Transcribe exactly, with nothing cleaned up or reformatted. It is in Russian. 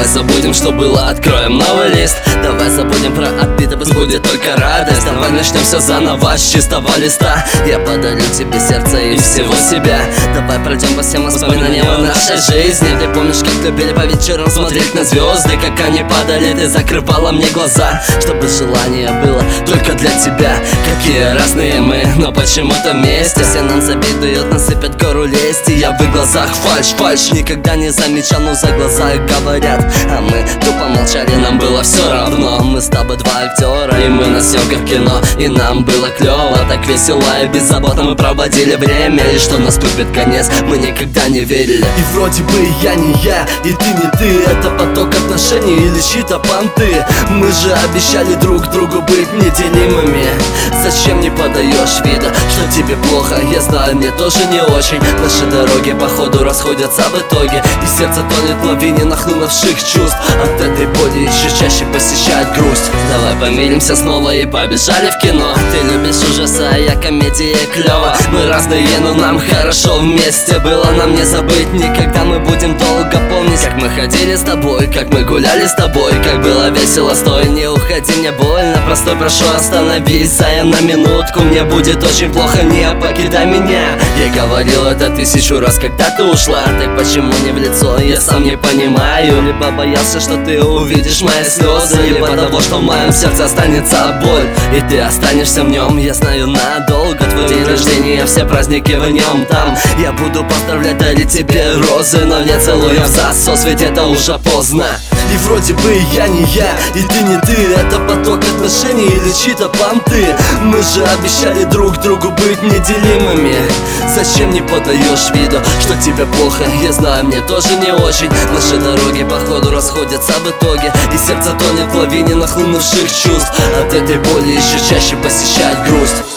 Давай забудем, что было, откроем новый лист. Давай забудем про обиды, пусть будет только радость. Давай начнем все заново с чистого листа. Я подарю тебе сердце и всего себя. Давай пройдем по всем воспоминаниям нашей жизни. Ты помнишь, как любили по вечерам смотреть на звезды, как они падали, ты закрывала мне глаза, чтобы желание было только для тебя. Какие разные мы, но почему-то вместе. Все нам завидуют, насыпят гору лести. Я в их глазах фальшь, фальшь никогда не замечал, но за глаза говорят. А мы тупо молчали, нам было все равно. Мы с тобой два актера, и мы на съемках кино. И нам было клево, так весело и беззаботно мы проводили время. И что наступит конец, мы никогда не верили. И вроде бы я не я, и ты не ты. Это поток отношений или чьи-то понты. Мы же обещали друг другу быть неделимыми. Зачем не подаешь вида, что тебе плохо? Я знаю, мне тоже не очень. Наши дороги походу расходятся в итоге, и сердце тонет в лавине нахлынувших чувств. От этой боли еще чаще посещает грусть. Давай помиримся снова и побежали в кино. Ты любишь ужасы, а я комедии, клево. Мы разные, но нам хорошо вместе. Было нам не забыть никогда, мы будем долго помнить, как мы ходили с тобой, как мы гуляли с тобой, как было весело. Стой, не уходи, мне больно. Простой, прошу, остановись, зая, на минутку. Мне будет очень плохо, не покидай меня. Я говорил это тысячу раз, когда ты ушла. Так почему не в лицо, я сам не понимаю. Либо боялся, что ты увидишь мои слезы, либо того, что в моем сердце останется боль, и ты останешься в нем, я знаю, надолго. Твой день рождения, все праздники в нем. Там я буду поздравлять, дарить тебе розы, но не целую в засос, ведь это уже поздно. И вроде бы я не я, и ты не ты. Это поток отношений или чьи-то понты. Мы же обещали друг другу быть неделимыми. Зачем не подаешь виду, что тебе плохо? Я знаю, мне тоже не очень. Наши дороги походу расходятся в итоге, и сердце тонет в лавине нахлынувших чувств. От этой боли еще чаще посещает грусть.